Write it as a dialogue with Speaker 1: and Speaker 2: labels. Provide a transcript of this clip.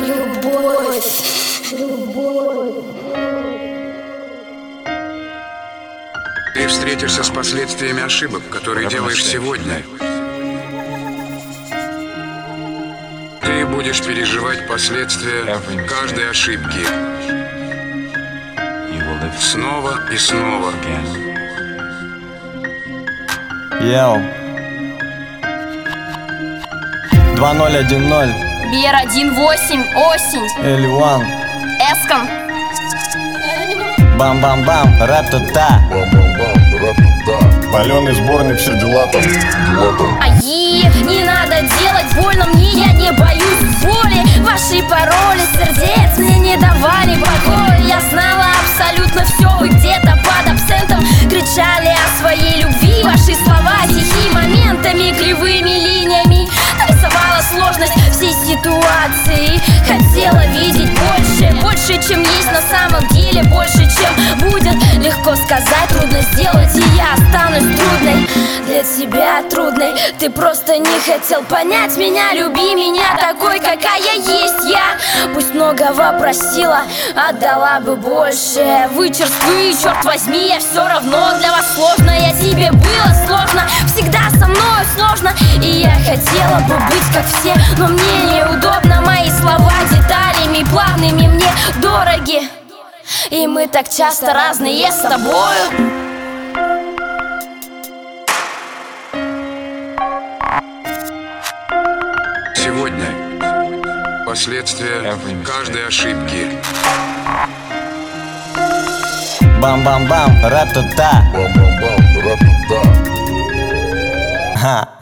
Speaker 1: Любовь, любовь.
Speaker 2: Ты встретишься с последствиями ошибок, которые делаешь сегодня. Ты будешь переживать последствия каждой ошибки. Снова и снова.
Speaker 3: Йоу. 2010
Speaker 4: BR18, осень.
Speaker 3: L1.
Speaker 4: Эском.
Speaker 3: Бам-бам-бам, рэп-та-та.
Speaker 5: Паленый сборник, все дела там.
Speaker 4: Не надо делать больно мне, я не боюсь боли. Ваши пароли сердец мне не давали покоя. Я знала абсолютно все, вы где-то под абсентом кричали о своей любви. Ваши слова тихие моментами, кривыми линиями нарисовала сложность всей ситуации. Хотела видеть больше, чем есть на самом деле, больше, чем будет. Легко сказать, трудно сделать, и я останусь трудной для тебя, трудной. Ты просто не хотел понять меня, люби меня такой, какая есть я. Пусть многого просила, отдала бы больше. Вы черствы, черт возьми, я все равно для вас сложно. Я тебе было сложно, всегда со мной сложно. И я хотела бы быть как все, но мне неудобно. Мои слова деталями плавными мне дороги. И мы так часто разные с тобою.
Speaker 2: Сегодня последствия каждой ошибки.
Speaker 3: Бам-бам-бам, рэп-та-та.
Speaker 5: Бам-бам-бам, рэп-та-та.
Speaker 3: Ха.